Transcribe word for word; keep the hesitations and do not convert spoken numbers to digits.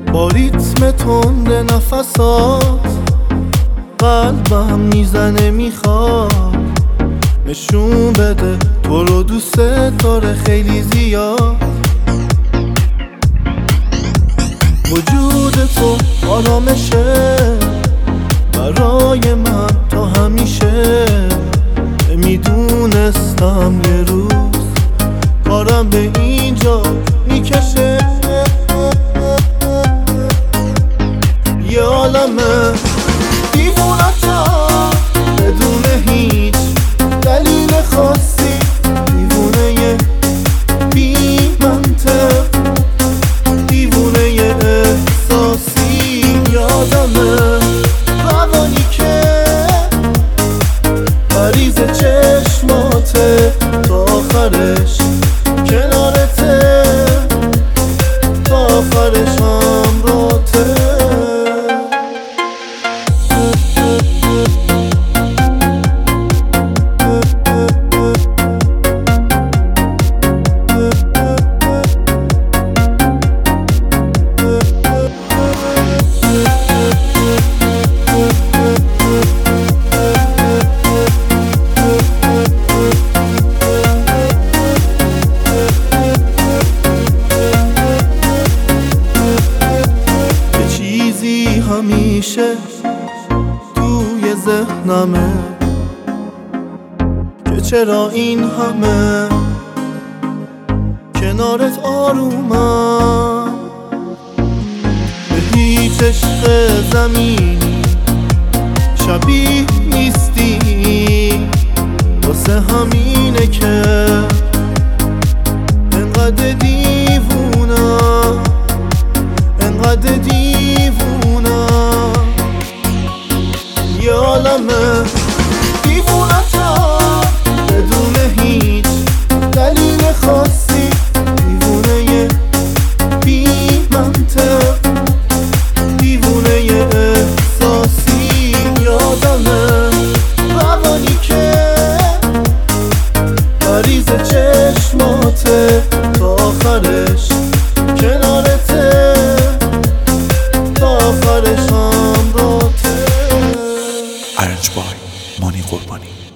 با ریتم تند نفسات قلبم میزنه، میخواد نشون بده تو رو دوست داره خیلی زیاد. وجود تو آرامشه برای من تا همیشه. نمیدونستم یه روز کارم به اینجا میکشه. یه عالمه دیوونتم بدون هیچ دلیل خاصی، دیوونه بی منطق، دیوونه احساسی. یادمه روانی که مریض چشماته تا آخرش کنارته، تا آخرش همراته. همیشه توی ذهنمه که چرا این همه کنارت آرومم. به هیچ عشق زمینی شبیه نیستی، واسه همینه که انقدر دیوونم، انقدر دیوونم. یه عالمه دیوونتم بدون هیچ دلیل خاصی، دیوونه بی منطق، دیوونه احساسی. یادمه روانی که مریض چشماته تا آخرش کنارته، تا آخرش همراته. ارنج بای مانی قربانی.